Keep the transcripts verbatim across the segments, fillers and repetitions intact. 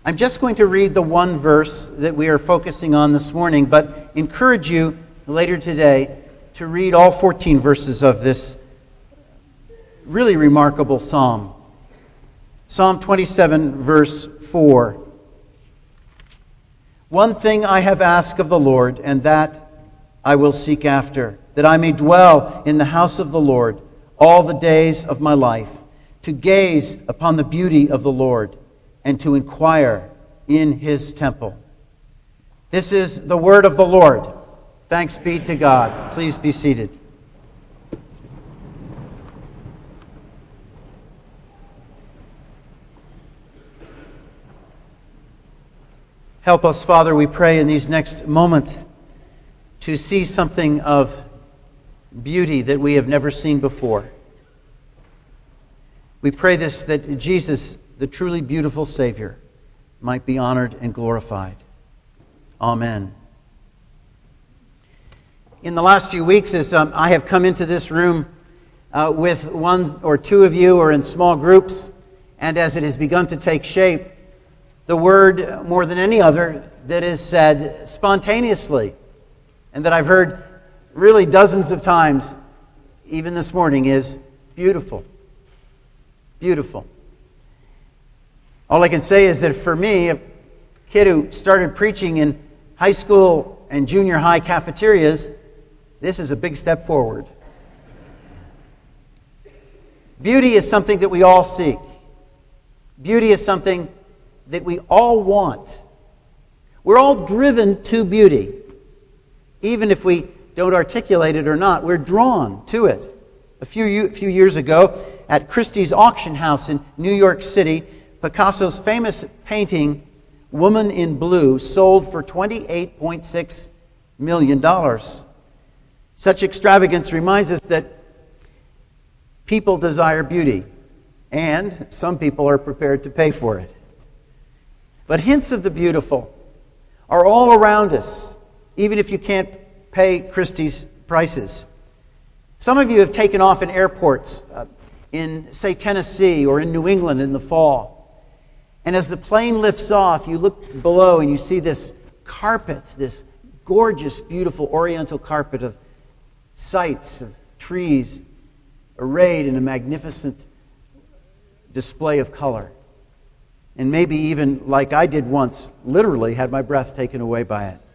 I'm just going to read the one verse that we are focusing on this morning, but encourage you later today to read all fourteen verses of this really remarkable psalm. Psalm twenty-seven, verse four. One thing I have asked of the Lord, and that I will seek after, that I may dwell in the house of the Lord all the days of my life, to gaze upon the beauty of the Lord, and to inquire in his temple. This is the word of the Lord. Thanks be to God. Please be seated. Help us, Father, we pray in these next moments to see something of beauty that we have never seen before. We pray this, that Jesus, the truly beautiful Savior, might be honored and glorified. Amen. In the last few weeks, as um, I have come into this room uh, with one or two of you or in small groups, and as it has begun to take shape, the word, more than any other, that is said spontaneously, and that I've heard really dozens of times, even this morning, is beautiful. Beautiful. All I can say is that for me, a kid who started preaching in high school and junior high cafeterias, this is a big step forward. Beauty is something that we all seek. Beauty is something that we all want. We're all driven to beauty. Even if we don't articulate it or not, we're drawn to it. A few, few years ago, at Christie's auction house in New York City, Picasso's famous painting, Woman in Blue, sold for twenty-eight point six million dollars. Such extravagance reminds us that people desire beauty, and some people are prepared to pay for it. But hints of the beautiful are all around us, even if you can't pay Christie's prices. Some of you have taken off in airports uh, in, say, Tennessee or in New England in the fall. And as the plane lifts off, you look below and you see this carpet, this gorgeous, beautiful oriental carpet of sights, of trees, arrayed in a magnificent display of color. And maybe even, like I did once, literally had my breath taken away by it.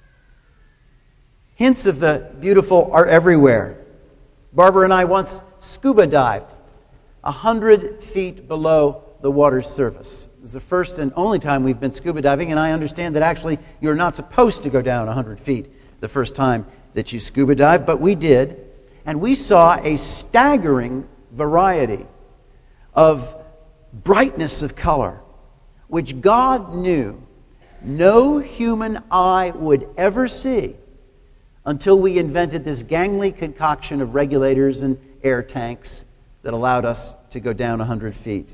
Hints of the beautiful are everywhere. Barbara and I once scuba dived a hundred feet below the water's surface. It was the first and only time we've been scuba diving, and I understand that actually you're not supposed to go down a hundred feet the first time that you scuba dive, but we did, and we saw a staggering variety of brightness of color, which God knew no human eye would ever see until we invented this gangly concoction of regulators and air tanks that allowed us to go down a hundred feet.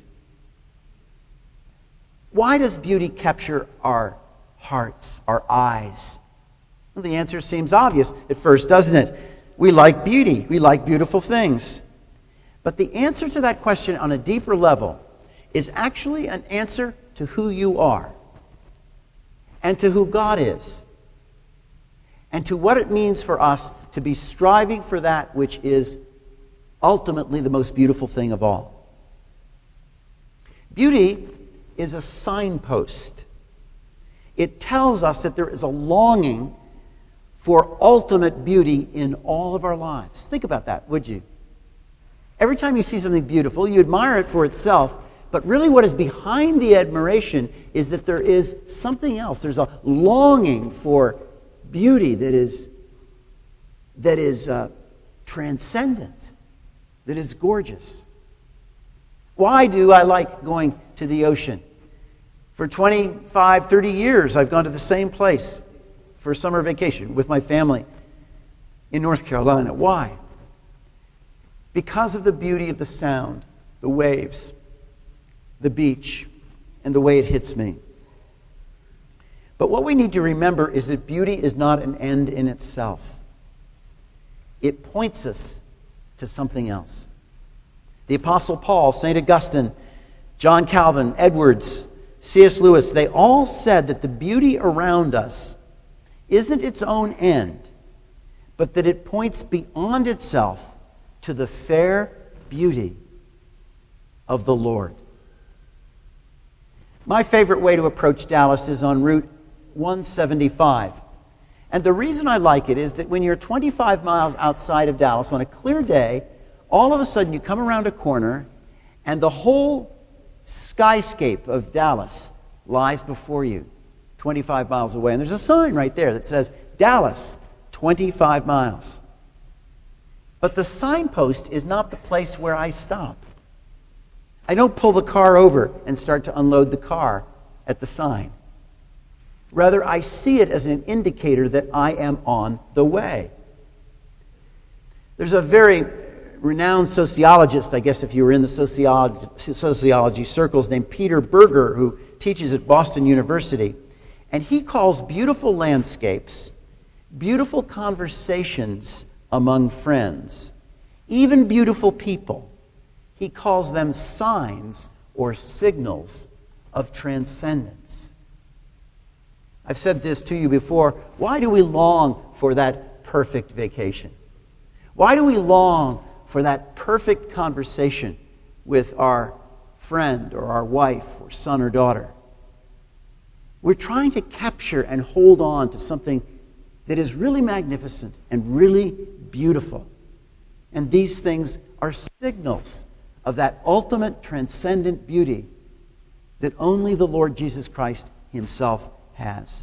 Why does beauty capture our hearts, our eyes? Well, the answer seems obvious at first, doesn't it? We like beauty. We like beautiful things. But the answer to that question on a deeper level is actually an answer to who you are and to who God is and to what it means for us to be striving for that which is ultimately the most beautiful thing of all. Beauty is a signpost. It tells us that there is a longing for ultimate beauty in all of our lives. Think about that, would you? Every time you see something beautiful, you admire it for itself, but really what is behind the admiration is that there is something else. There's a longing for beauty that is, that is uh, transcendent, that is gorgeous. Why do I like going to the ocean? For twenty-five, thirty years, I've gone to the same place for a summer vacation with my family in North Carolina. Why? Because of the beauty of the sound, the waves, the beach, and the way it hits me. But what we need to remember is that beauty is not an end in itself. It points us to something else. The Apostle Paul, Saint Augustine, John Calvin, Edwards, C S Lewis, they all said that the beauty around us isn't its own end, but that it points beyond itself to the fair beauty of the Lord. My favorite way to approach Dallas is on Route one seventy-five. And the reason I like it is that when you're twenty-five miles outside of Dallas on a clear day, all of a sudden you come around a corner and the whole skyscape of Dallas lies before you, twenty-five miles away. And there's a sign right there that says, Dallas, twenty-five miles. But the signpost is not the place where I stop. I don't pull the car over and start to unload the car at the sign. Rather, I see it as an indicator that I am on the way. There's a very renowned sociologist, I guess if you were in the sociology, sociology circles, named Peter Berger, who teaches at Boston University. And he calls beautiful landscapes, beautiful conversations among friends, even beautiful people, he calls them signs or signals of transcendence. I've said this to you before. Why do we long for that perfect vacation? Why do we long for that perfect conversation with our friend or our wife or son or daughter? We're trying to capture and hold on to something that is really magnificent and really beautiful. And these things are signals of that ultimate transcendent beauty that only the Lord Jesus Christ himself has.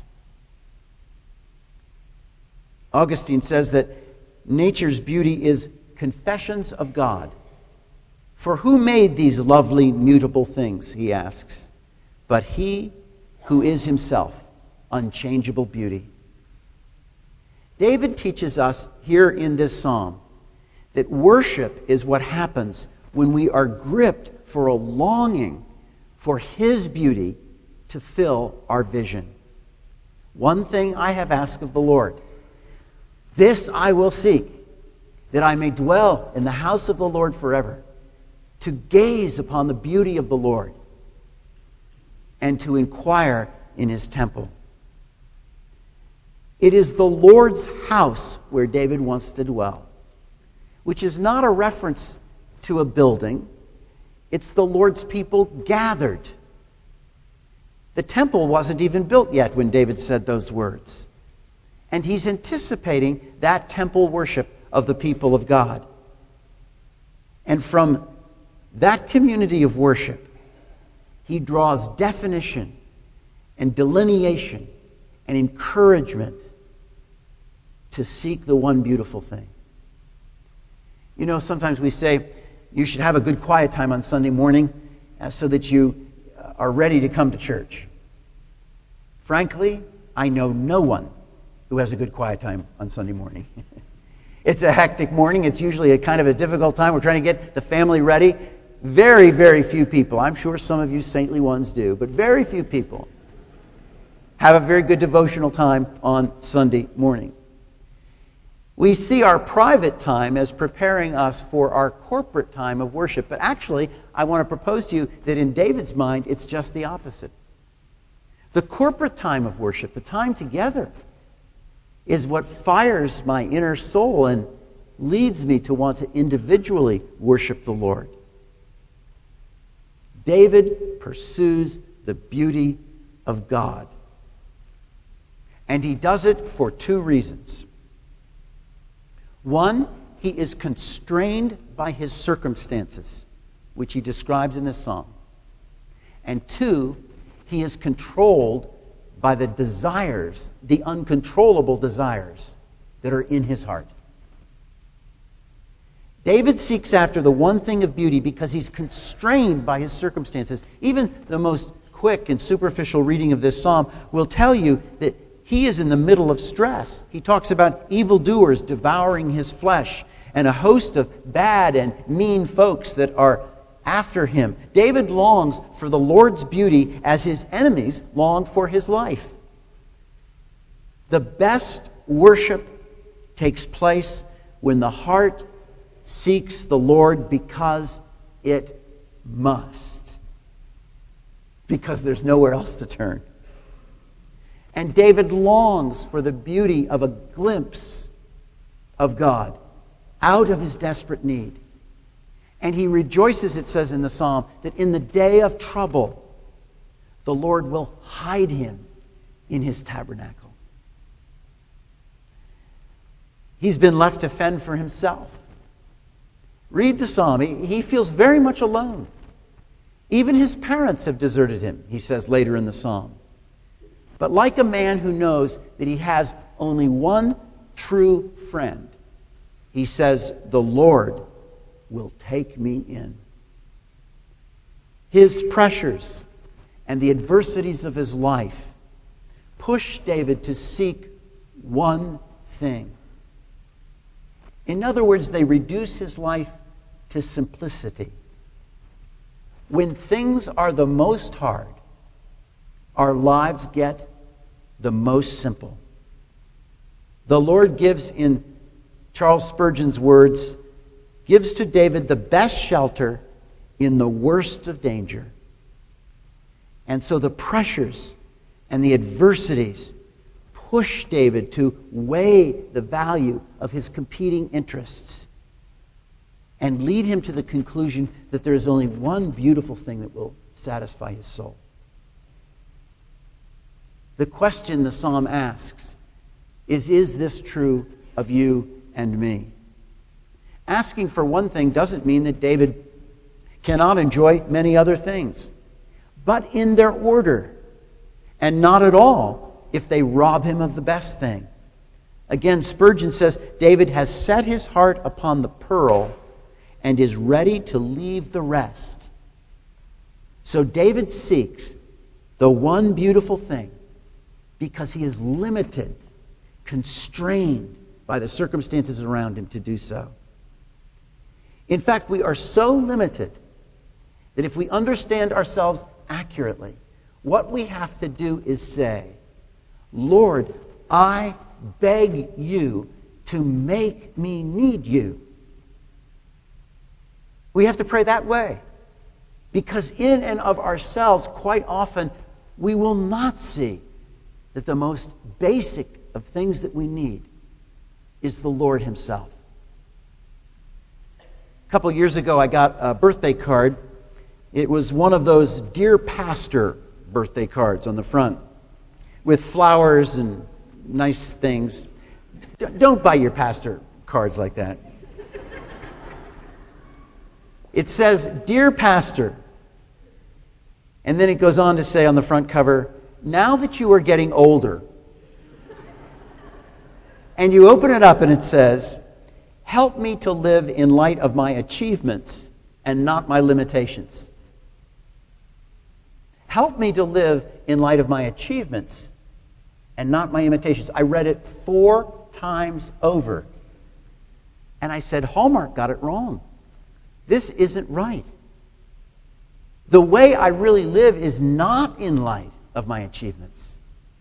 Augustine says that nature's beauty is confessions of God. For who made these lovely, mutable things, he asks, but he who is himself unchangeable beauty. David teaches us here in this psalm that worship is what happens when we are gripped for a longing for his beauty to fill our vision. One thing I have asked of the Lord, this I will seek, that I may dwell in the house of the Lord forever, to gaze upon the beauty of the Lord and to inquire in his temple. It is the Lord's house where David wants to dwell, which is not a reference to a building. It's the Lord's people gathered. The temple wasn't even built yet when David said those words. And he's anticipating that temple worship of the people of God. And from that community of worship, he draws definition and delineation and encouragement to seek the one beautiful thing. You know, sometimes we say you should have a good quiet time on Sunday morning uh, so that you are ready to come to church. Frankly, I know no one who has a good quiet time on Sunday morning. It's a hectic morning. It's usually a kind of a difficult time. We're trying to get the family ready. Very, very few people, I'm sure some of you saintly ones do, but very few people have a very good devotional time on Sunday morning. We see our private time as preparing us for our corporate time of worship. But actually, I want to propose to you that in David's mind, it's just the opposite. The corporate time of worship, the time together, is what fires my inner soul and leads me to want to individually worship the Lord. David pursues the beauty of God. And he does it for two reasons. One, he is constrained by his circumstances, which he describes in this psalm. And two, he is controlled by the desires, the uncontrollable desires that are in his heart. David seeks after the one thing of beauty because he's constrained by his circumstances. Even the most quick and superficial reading of this psalm will tell you that he is in the middle of stress. He talks about evildoers devouring his flesh and a host of bad and mean folks that are after him. David longs for the Lord's beauty as his enemies long for his life. The best worship takes place when the heart seeks the Lord because it must. because there's nowhere else to turn. And David longs for the beauty of a glimpse of God out of his desperate need. And he rejoices, it says in the psalm, that in the day of trouble, the Lord will hide him in his tabernacle. He's been left to fend for himself. Read the psalm. He, he feels very much alone. Even his parents have deserted him, he says later in the psalm. But like a man who knows that he has only one true friend, he says, the Lord will take me in. His pressures and the adversities of his life push David to seek one thing. In other words, they reduce his life to simplicity. When things are the most hard, our lives get the most simple. The Lord gives, in Charles Spurgeon's words, gives to David the best shelter in the worst of danger. And so the pressures and the adversities push David to weigh the value of his competing interests and lead him to the conclusion that there is only one beautiful thing that will satisfy his soul. The question the psalm asks is, is this true of you and me? Asking for one thing doesn't mean that David cannot enjoy many other things, but in their order, and not at all if they rob him of the best thing. Again, Spurgeon says, David has set his heart upon the pearl and is ready to leave the rest. So David seeks the one beautiful thing because he is limited, constrained by the circumstances around him to do so. In fact, we are so limited that if we understand ourselves accurately, what we have to do is say, Lord, I beg you to make me need you. We have to pray that way. Because in and of ourselves, quite often, we will not see that the most basic of things that we need is the Lord himself. A couple years ago, I got a birthday card. It was one of those Dear Pastor birthday cards on the front with flowers and nice things. D- don't buy your pastor cards like that. It says, Dear Pastor, and then it goes on to say on the front cover, now that you are getting older, and you open it up and it says, help me to live in light of my achievements and not my limitations. Help me to live in light of my achievements and not my imitations. I read it four times over. And I said, Hallmark got it wrong. This isn't right. The way I really live is not in light of my achievements.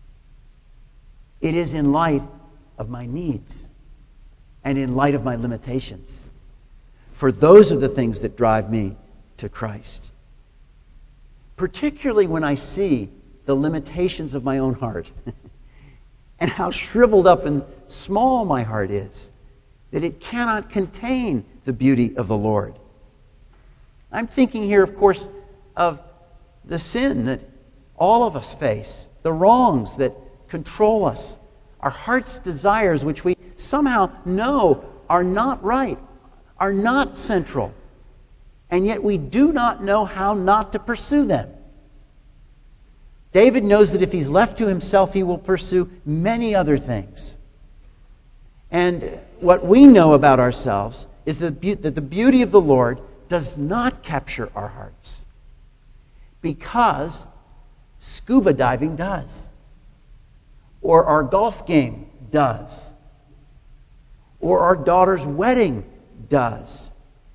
It is in light of my needs and in light of my limitations. For those are the things that drive me to Christ. Particularly when I see the limitations of my own heart and how shriveled up and small my heart is, that it cannot contain the beauty of the Lord. I'm thinking here, of course, of the sin that all of us face, the wrongs that control us, our heart's desires, which we somehow know are not right, are not central, and yet we do not know how not to pursue them. David knows that if he's left to himself, he will pursue many other things. And what we know about ourselves is that the beauty of the Lord does not capture our hearts, because scuba diving does, or our golf game does, or our daughter's wedding does,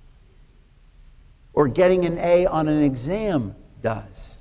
or getting an A on an exam does.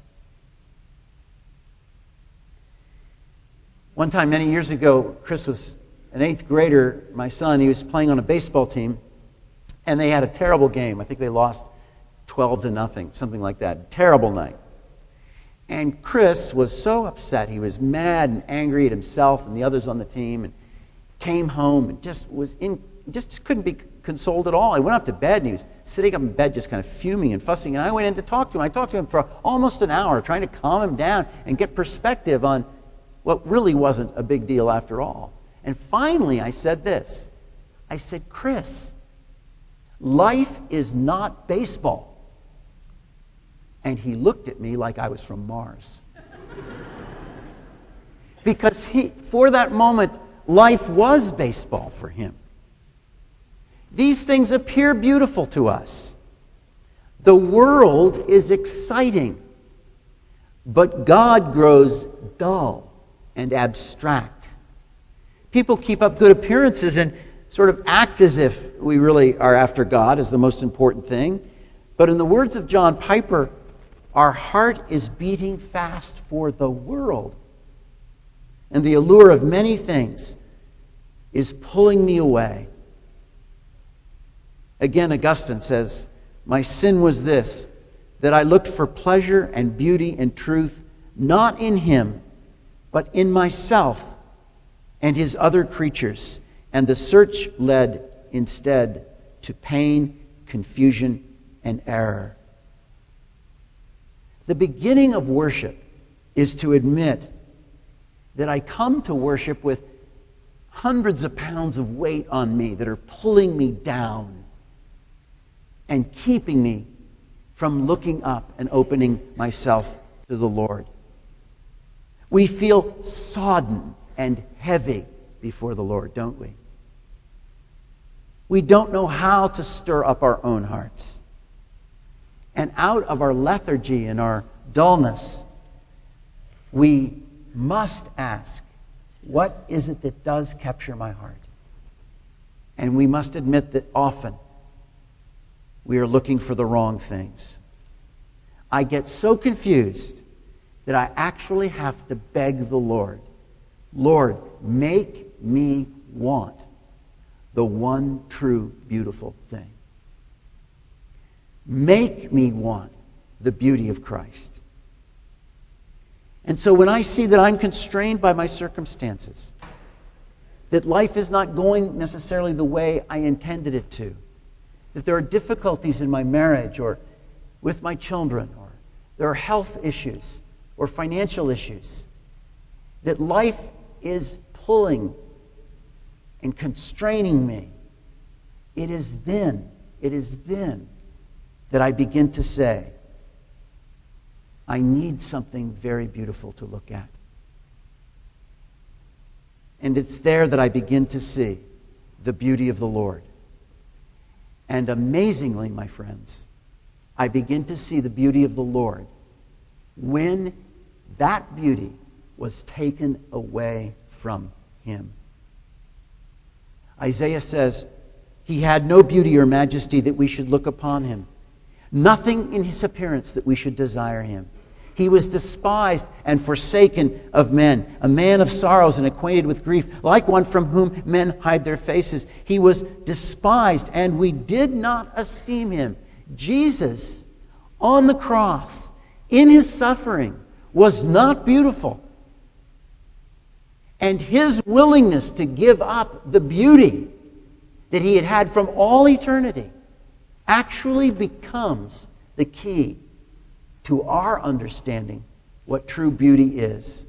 One time, many years ago, Chris was an eighth grader, my son. He was playing on a baseball team, and they had a terrible game. I think they lost twelve to nothing, something like that. Terrible night. And Chris was so upset. He was mad and angry at himself and the others on the team, and came home and just was in, just couldn't be consoled at all. I went up to bed and he was sitting up in bed just kind of fuming and fussing, and I went in to talk to him. I talked to him for almost an hour trying to calm him down and get perspective on what really wasn't a big deal after all. And finally I said this. I said, Chris, life is not baseball. And he looked at me like I was from Mars. Because he, for that moment, life was baseball for him. These things appear beautiful to us. The world is exciting, but God grows dull and abstract. People keep up good appearances and sort of act as if we really are after God as the most important thing. But in the words of John Piper, our heart is beating fast for the world. And the allure of many things is pulling me away. Again, Augustine says, my sin was this, that I looked for pleasure and beauty and truth, not in him, but in myself and his other creatures. And the search led instead to pain, confusion, and error. The beginning of worship is to admit that I come to worship with hundreds of pounds of weight on me that are pulling me down and keeping me from looking up and opening myself to the Lord. We feel sodden and heavy before the Lord, don't we? We don't know how to stir up our own hearts. And out of our lethargy and our dullness, we must ask, what is it that does capture my heart? And we must admit that often we are looking for the wrong things. I get so confused that I actually have to beg the Lord, Lord, make me want the one true beautiful thing. Make me want the beauty of Christ. And so when I see that I'm constrained by my circumstances, that life is not going necessarily the way I intended it to, that there are difficulties in my marriage or with my children, or there are health issues or financial issues, that life is pulling and constraining me, it is then, it is then that I begin to say, I need something very beautiful to look at. And it's there that I begin to see the beauty of the Lord. And amazingly, my friends, I begin to see the beauty of the Lord when that beauty was taken away from him. Isaiah says, he had no beauty or majesty that we should look upon him. Nothing in his appearance that we should desire him. He was despised and forsaken of men, a man of sorrows and acquainted with grief, like one from whom men hide their faces. He was despised, and we did not esteem him. Jesus, on the cross, in his suffering, was not beautiful. And his willingness to give up the beauty that he had had from all eternity actually becomes the key to our understanding what true beauty is.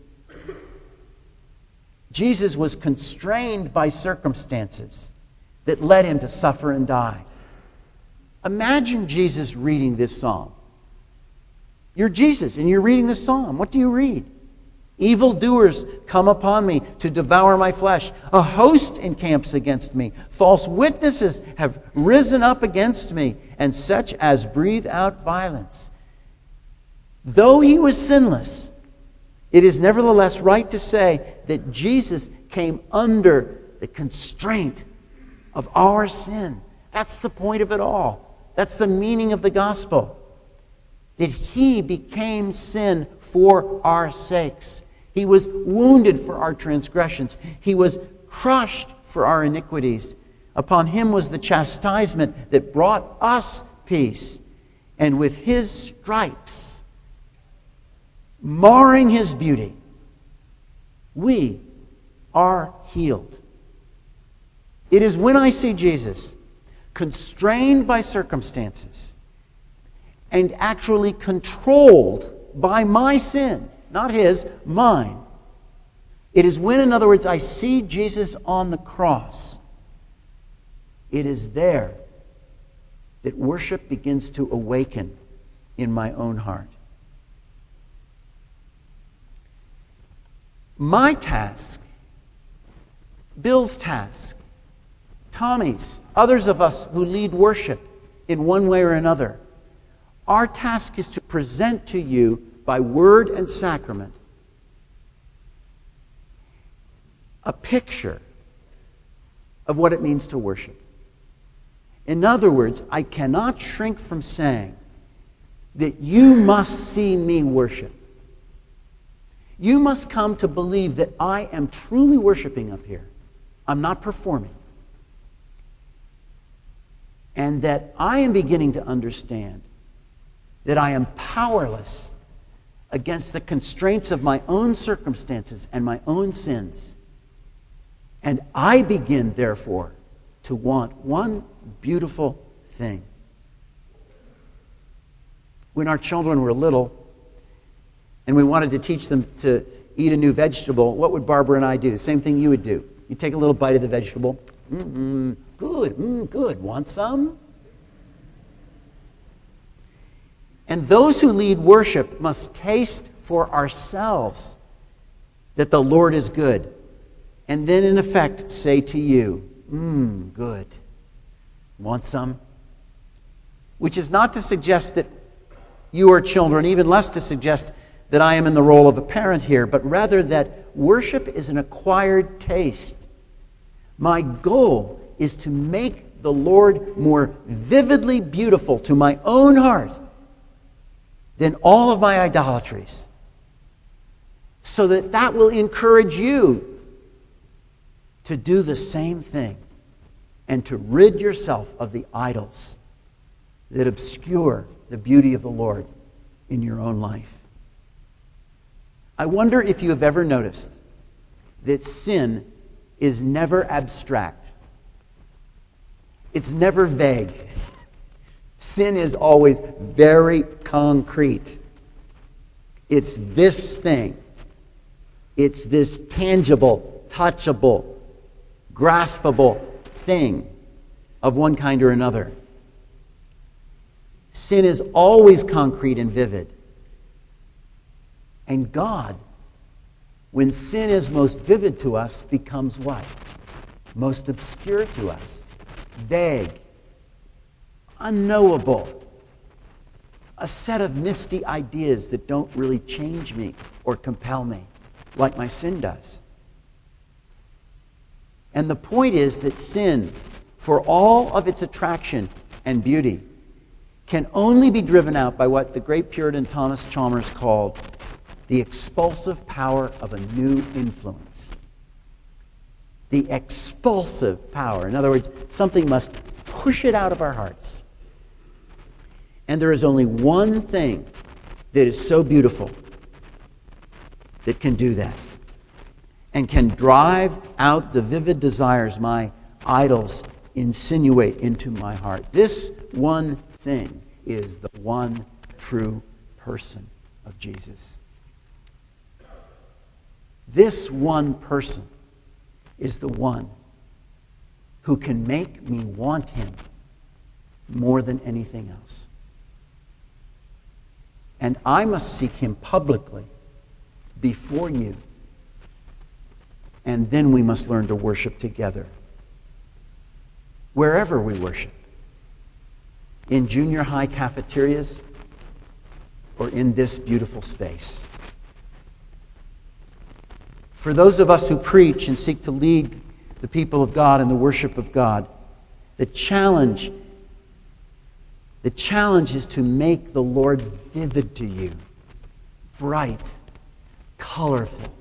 Jesus was constrained by circumstances that led him to suffer and die. Imagine Jesus reading this psalm. You're Jesus and you're reading this psalm. What do you read? Evildoers come upon me to devour my flesh. A host encamps against me. False witnesses have risen up against me, and such as breathe out violence. Though he was sinless, it is nevertheless right to say that Jesus came under the constraint of our sin. That's the point of it all. That's the meaning of the gospel. That he became sin for our sakes. He was wounded for our transgressions. He was crushed for our iniquities. Upon him was the chastisement that brought us peace. And with his stripes, marring His beauty, we are healed. It is when I see Jesus constrained by circumstances and actually controlled by my sin, not His, mine. It is when, in other words, I see Jesus on the cross. It is there that worship begins to awaken in my own heart. My task, Bill's task, Tommy's, others of us who lead worship in one way or another, our task is to present to you by word and sacrament a picture of what it means to worship. In other words, I cannot shrink from saying that you must see me worship. You must come to believe that I am truly worshiping up here. I'm not performing. And that I am beginning to understand that I am powerless against the constraints of my own circumstances and my own sins. And I begin, therefore, to want one beautiful thing. When our children were little, and we wanted to teach them to eat a new vegetable, what would Barbara and I do? The same thing you would do. You take a little bite of the vegetable. Mm-mm, good, mm, good. Want some? And those who lead worship must taste for ourselves that the Lord is good. And then, in effect, say to you, mmm, good. Want some? Which is not to suggest that you are children, even less to suggest that I am in the role of a parent here, but rather that worship is an acquired taste. My goal is to make the Lord more vividly beautiful to my own heart than all of my idolatries, so that that will encourage you to do the same thing and to rid yourself of the idols that obscure the beauty of the Lord in your own life. I wonder if you have ever noticed that sin is never abstract. It's never vague. Sin is always very concrete. It's this thing. It's this tangible, touchable, graspable thing of one kind or another. Sin is always concrete and vivid. And God, when sin is most vivid to us, becomes what? Most obscure to us. Vague. Unknowable. A set of misty ideas that don't really change me or compel me, like my sin does. And the point is that sin, for all of its attraction and beauty, can only be driven out by what the great Puritan Thomas Chalmers called the expulsive power of a new influence. The expulsive power. In other words, something must push it out of our hearts. And there is only one thing that is so beautiful that can do that and can drive out the vivid desires my idols insinuate into my heart. This one thing is the one true person of Jesus. This one person is the one who can make me want Him more than anything else. And I must seek Him publicly before you. And then we must learn to worship together. Wherever we worship. In junior high cafeterias or in this beautiful space. For those of us who preach and seek to lead the people of God in the worship of God, the challenge, the challenge is to make the Lord vivid to you, bright, colorful.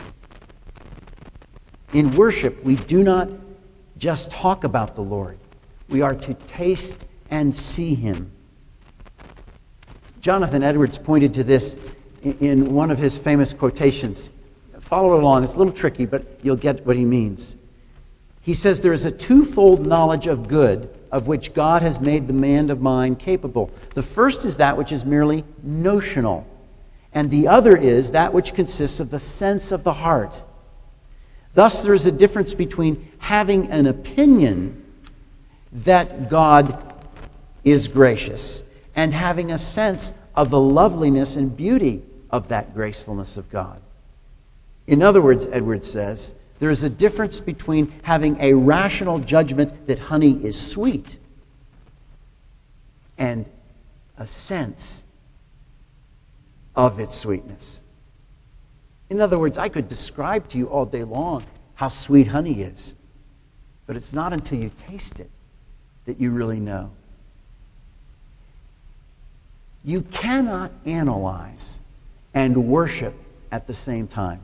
In worship, we do not just talk about the Lord. We are to taste and see Him. Jonathan Edwards pointed to this in one of his famous quotations. Follow along. It's a little tricky, but you'll get what he means. He says, there is a twofold knowledge of good of which God has made the man of mind capable. The first is that which is merely notional, and the other is that which consists of the sense of the heart. Thus, there is a difference between having an opinion that God is gracious and having a sense of the loveliness and beauty of that gracefulness of God. In other words, Edwards says, there is a difference between having a rational judgment that honey is sweet and a sense of its sweetness. In other words, I could describe to you all day long how sweet honey is, but it's not until you taste it that you really know. You cannot analyze and worship at the same time.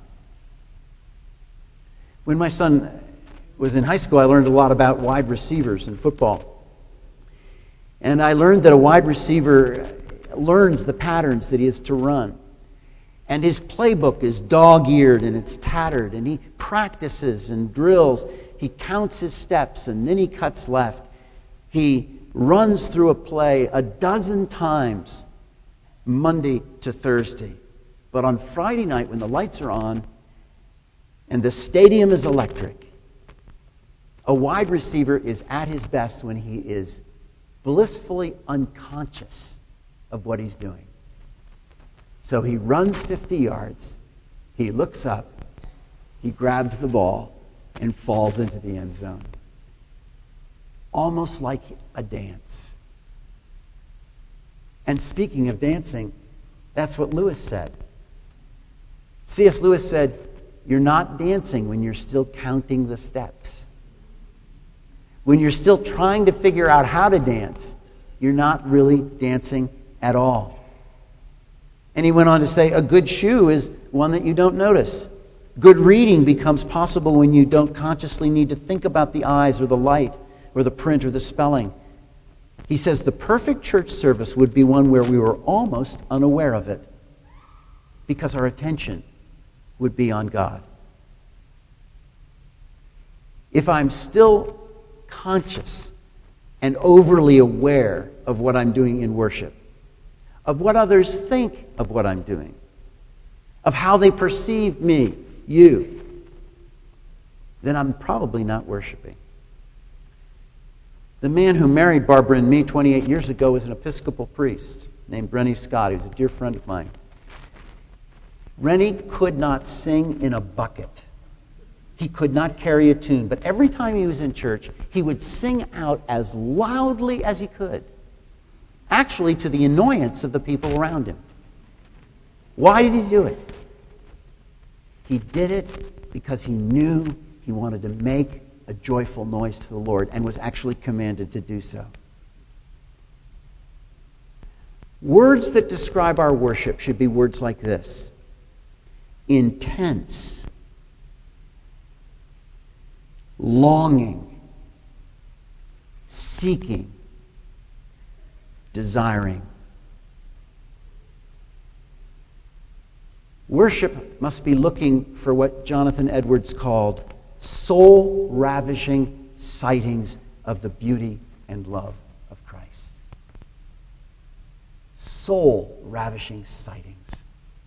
When my son was in high school, I learned a lot about wide receivers in football. And I learned that a wide receiver learns the patterns that he is to run. And his playbook is dog-eared and it's tattered. And he practices and drills. He counts his steps and then he cuts left. He runs through a play a dozen times Monday to Thursday. But on Friday night, when the lights are on and the stadium is electric, a wide receiver is at his best when he is blissfully unconscious of what he's doing. So he runs fifty yards, he looks up, he grabs the ball, and falls into the end zone. Almost like a dance. And speaking of dancing, that's what Lewis said. C S Lewis said, you're not dancing when you're still counting the steps. When you're still trying to figure out how to dance, you're not really dancing at all. And he went on to say, a good shoe is one that you don't notice. Good reading becomes possible when you don't consciously need to think about the eyes or the light or the print or the spelling. He says the perfect church service would be one where we were almost unaware of it because our attention would be on God. If I'm still conscious and overly aware of what I'm doing in worship, of what others think of what I'm doing, of how they perceive me, you, then I'm probably not worshiping. The man who married Barbara and me twenty-eight years ago was an Episcopal priest named Rennie Scott. He was a dear friend of mine. Rennie could not sing in a bucket. He could not carry a tune. But every time he was in church, he would sing out as loudly as he could. Actually, to the annoyance of the people around him. Why did he do it? He did it because he knew he wanted to make a joyful noise to the Lord and was actually commanded to do so. Words that describe our worship should be words like this: intense, longing, seeking, desiring. Worship must be looking for what Jonathan Edwards called soul-ravishing sightings of the beauty and love of Christ. Soul-ravishing sightings.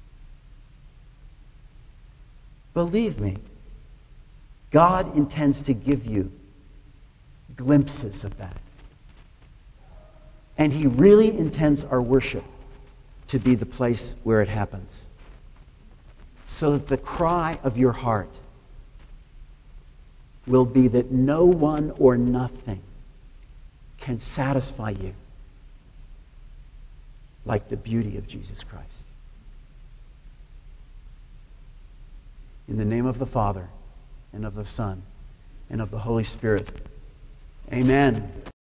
Believe me, God intends to give you glimpses of that. And He really intends our worship to be the place where it happens. So that the cry of your heart will be that no one or nothing can satisfy you like the beauty of Jesus Christ. In the name of the Father, and of the Son, and of the Holy Spirit. Amen.